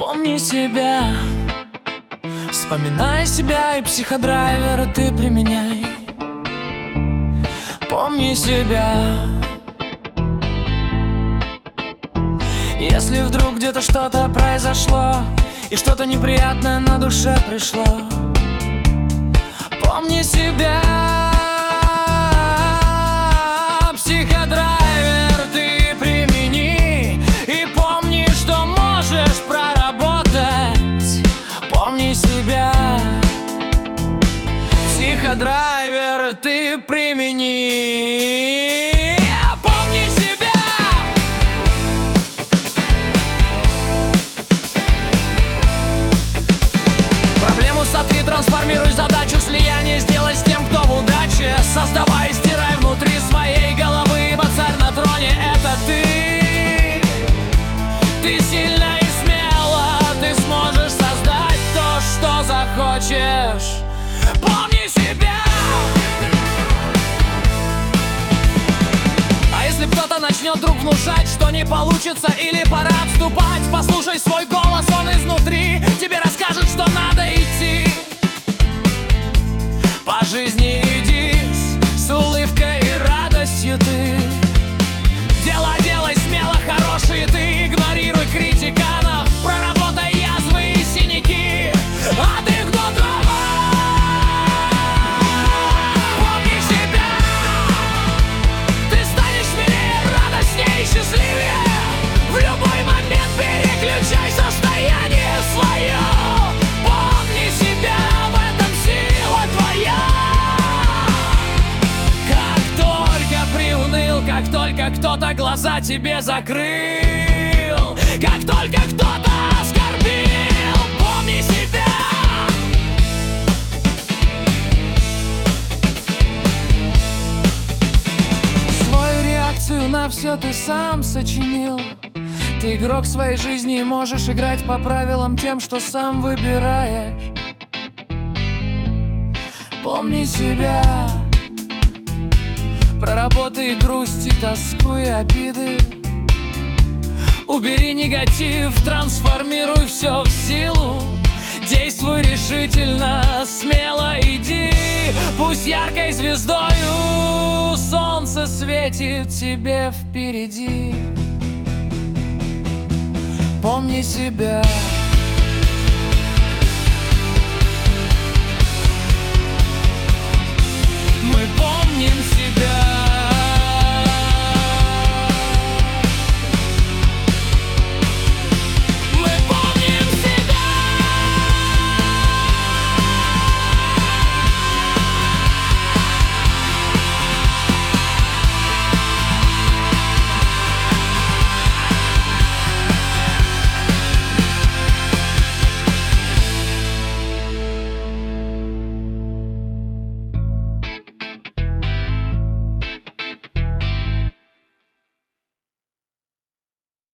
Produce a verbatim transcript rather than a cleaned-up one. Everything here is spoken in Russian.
Помни себя, вспоминай себя, и психодрайвера ты применяй. Помни себя. Если вдруг где-то что-то произошло и что-то неприятное на душе пришло, помни себя. Психодрайвер ты примени и помни, что можешь проработать. Помни себя. Психодрайвер ты примени. Помни себя. Проблему сотри, трансформируй задачу слияния, сделай с тем, кто в удаче. Создавай, стирай внутри своей головы, ибо царь на троне — это ты. Ты сильна и смела, ты сможешь создать то, что захочешь. Помни себя. А если кто-то начнет вдруг внушать, что не получится или пора отступать, послушай свой голос, он изнутри тебе расскажет, что надо идти. По жизни иди с улыбкой и радостью ты. Дела делай смело, хорошие ты. Игнорируй критиканов, проработай язвы и синяки. А ты кто такой? Помни себя. Ты станешь смелее, радостнее и счастливее. В любой момент переключай состояние свое. Помни себя, в этом сила твоя. Как только приуныл, как только кто-то глаза тебе закрыл, как только кто-то оскорбил, помни себя. Свою реакцию на все ты сам сочинил. Ты игрок своей жизни и можешь играть по правилам тем, что сам выбираешь. Помни себя. Проработай грусть и тоску и обиды. Убери негатив, трансформируй все в силу. Действуй решительно, смело иди. Пусть яркой звездою солнце светит тебе впереди. Помни себя. Мы помним себя.